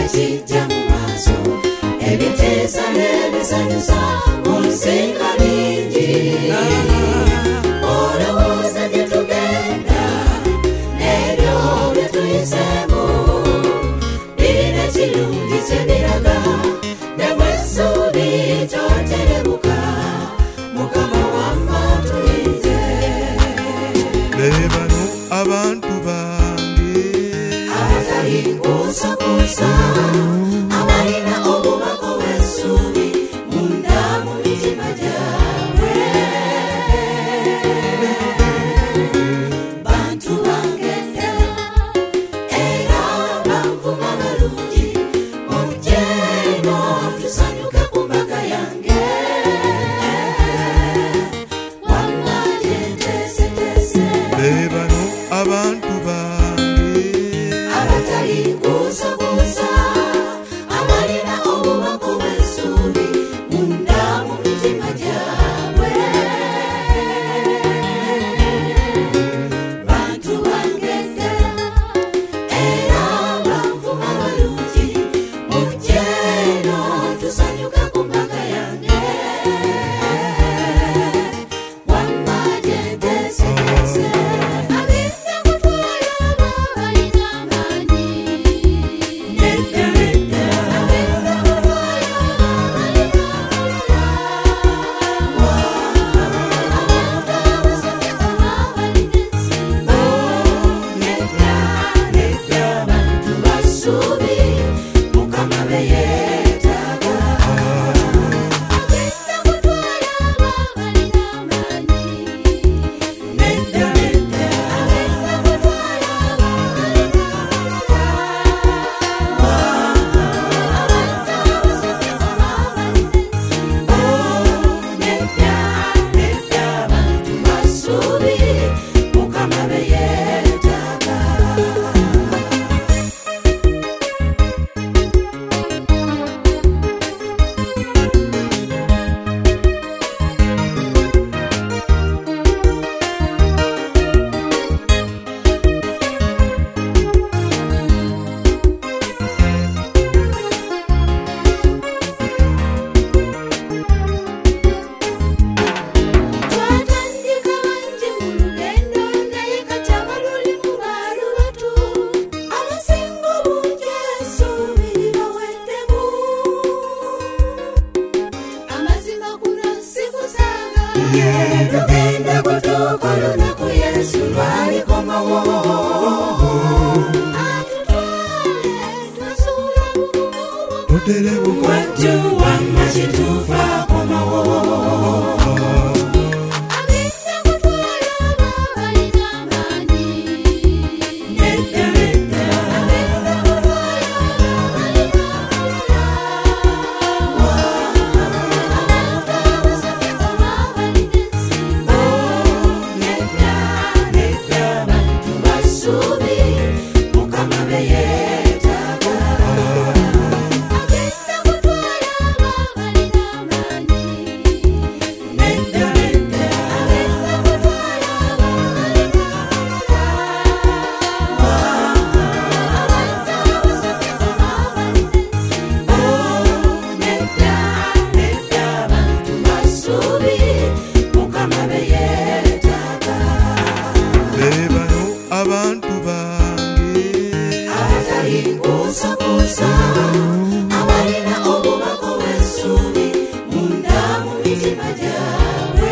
kijja mu maaso ebiteesa n'ebisanyusa mu nsinga bingi olowooza gye tugenda n'ebyo bye tuyiseemu birina ekirungi kye biraga ne bwe essuubi toterebuka Mukama wamma tuyinze bano abantu bange abatayinkuusakuusa abalina obubaka bw'essuubi munda mu mitima gyabwe bantu bange ddala era banvuma balungi mujje eno tusanyuke ku mbaga yange wamma gye nteeseteese bano abantu bange abatayinkuusakuusa abalina obubaka bw'essuubi munda mu mitima gyabwe bantu bange ddala era banvuma balungi mujje eno tusanyuke ku mbaga yange wamma gye nteeseteese agenda kutwala abo balina amaanyi nedda nedda agenda kutwala abo balina abantu abasomye oba balina ensimba nedda nedda bantu bassuubi Mukama be yeetaaga agenda kutwala abo balina amaanyi nedda nedda agenda kutwala abo balina abantu abasomye oba balina ensimba nedda nedda bantu bassuubi Mukama be yeetaaga twatandika bangi mu lugendo naye kati abaluli mu baali batu abasinga obungi essuubi libaweddemu amazima kuno sikusanga lugenda kutuuka olunaku Yesu lwalikomawo atutwale twasuula bugumu toterebuka wajju wamma kituufa akomawo agenda kutwala abo balina amaanyi nedda nedda agenda kutwala abo balina abantu abasomye oba balina ensimba nedda nedda bantu bassuubi Mukama be yeetaaga agenda kutwala abo balina amaanyi nedda nedda agenda kutwala abo balina abantu abasomye oba balina ensimba nedda nedda bantu bassuubi Mukama be yeetaaga bano abantu bange abatayinkuusakuusa abalina obubaka bw'essuubi munda mu mitima gyabwe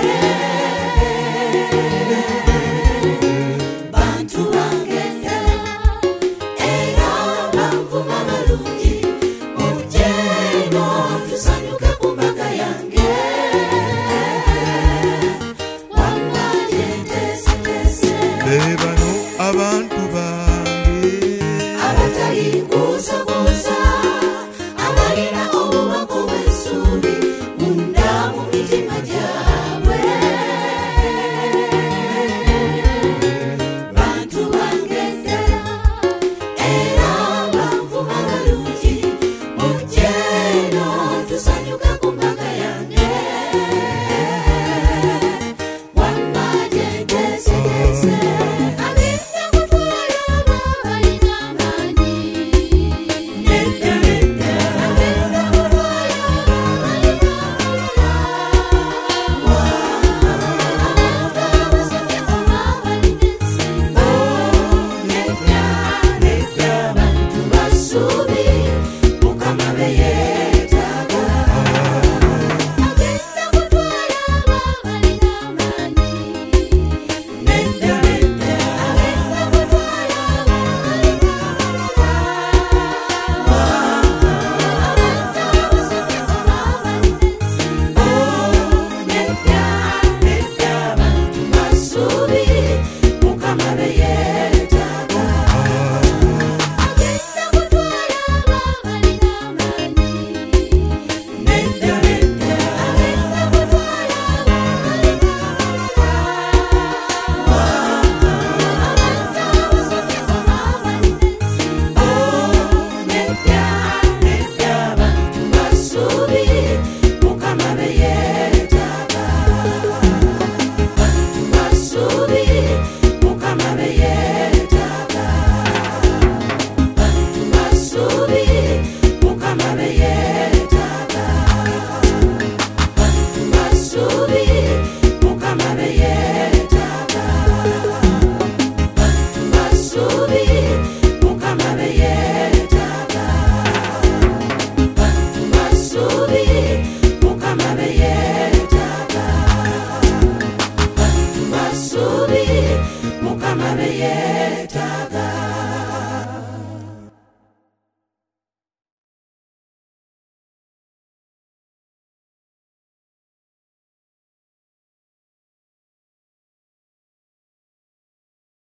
bantu bange ddala era banvuma balungi mujje eno tusanyuke ku mbaga yange wamma gye nteeseteese bano abantu bange